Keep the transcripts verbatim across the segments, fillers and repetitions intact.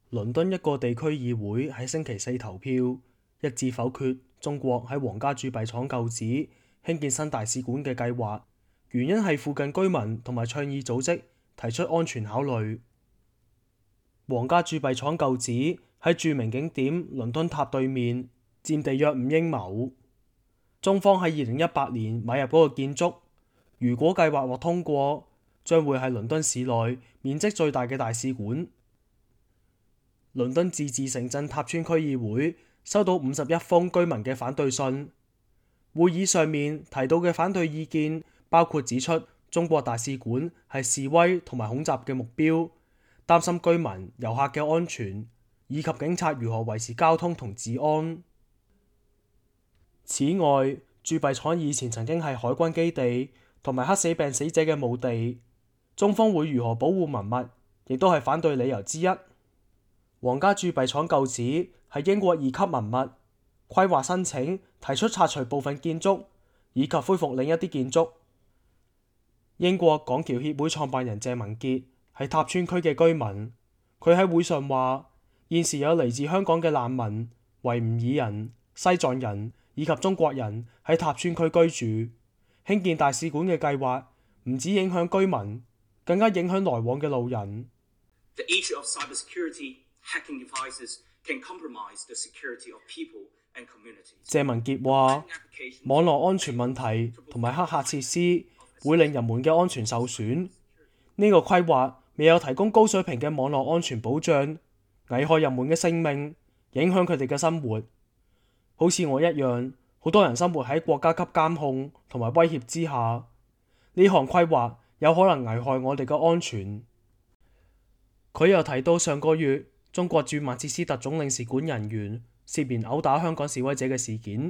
倫敦一個地區議會喺星期四投票，一致否決中國喺皇家鑄幣廠舊址興建新大使館嘅計劃，原因係附近居民同埋倡議組織提出安全考慮。皇家鑄幣廠舊址喺著名景點倫敦塔對面，佔地約五英畝。中方喺二零一八年買入嗰個建築，如果計劃獲通過，將會係倫敦市內面積最大嘅大使館。倫敦自治城鎮塔村區議會收到五十一封居民嘅反對信，會議上面提到嘅反對意見包括指出中國大使館係示威同埋恐襲嘅目標，擔心居民、遊客嘅安全，以及警察如何維持交通同治安。此外，鑄幣廠以前曾經係海軍基地同埋黑死病死者嘅墓地，中方會如何保護文物，亦都係反對理由之一。皇家鑄幣廠舊址係英國二級文物，規劃申請提出拆除部分建築，以及恢復另一啲建築。英國港僑協會創辦人謝文傑係塔村區嘅居民，佢喺會上話：現時有嚟自香港嘅難民、維吾爾人、西藏人以及中國人喺塔村區居住，興建大使館嘅計劃唔止影響居民，更加影響來往嘅路人。 The issue of cybersecurity, hacking devices can compromise the security of people and communities. 謝文傑話：網絡安全問題同埋黑客設施會令人們嘅安全受損。呢個規劃未有提供高水平嘅網絡安全保障，危害人們嘅性命，影響佢哋嘅生活。好似我一樣，好多人生活喺國家級監控同埋威脅之下。呢項規劃有可能危害我哋嘅安全。佢又提到上個月中國駐曼徹斯特總領事館人員涉嫌毆打香港示威者嘅事件。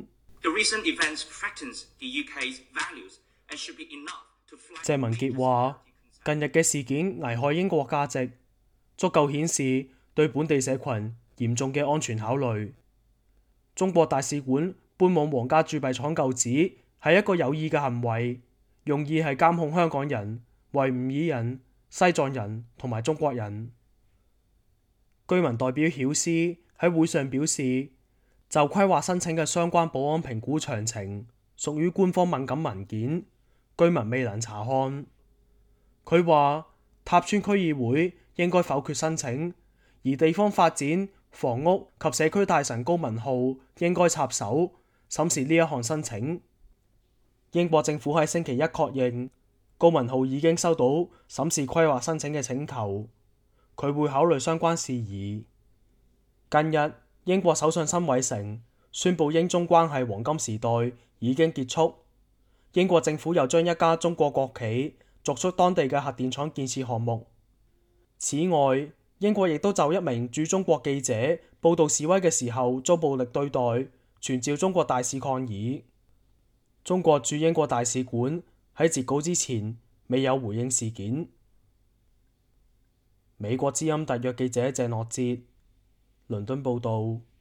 謝文傑話：近日嘅事件危害英國價值，足夠顯示對本地社群嚴重嘅安全考慮。中國大使館搬往皇家鑄幣廠舊址係一個有意嘅行為，用意係監控香港人、維吾爾人、西藏人同埋中國人。居民代表曉思喺會上表示，就規劃申請嘅相關保安評估詳情屬於官方敏感文件，居民未能查看。佢話塔村區議會應該否決申請，而地方發展、房屋及社區大臣高文浩應該插手審視呢一項申請。英國政府喺星期一確認，高文浩已經收到審視規劃申請嘅請求，佢會考慮相關事宜。近日，英國首相辛偉誠宣布英中關係黃金時代已經結束。英國政府又將一家中國國企逐出當地嘅核電廠建設項目。此外，英國亦都就一名駐中國記者報道示威嘅時候遭暴力對待，傳召中國大使抗議。中國駐英國大使館喺截稿之前未有回應事件。美國之音特約記者鄭諾哲，倫敦報道。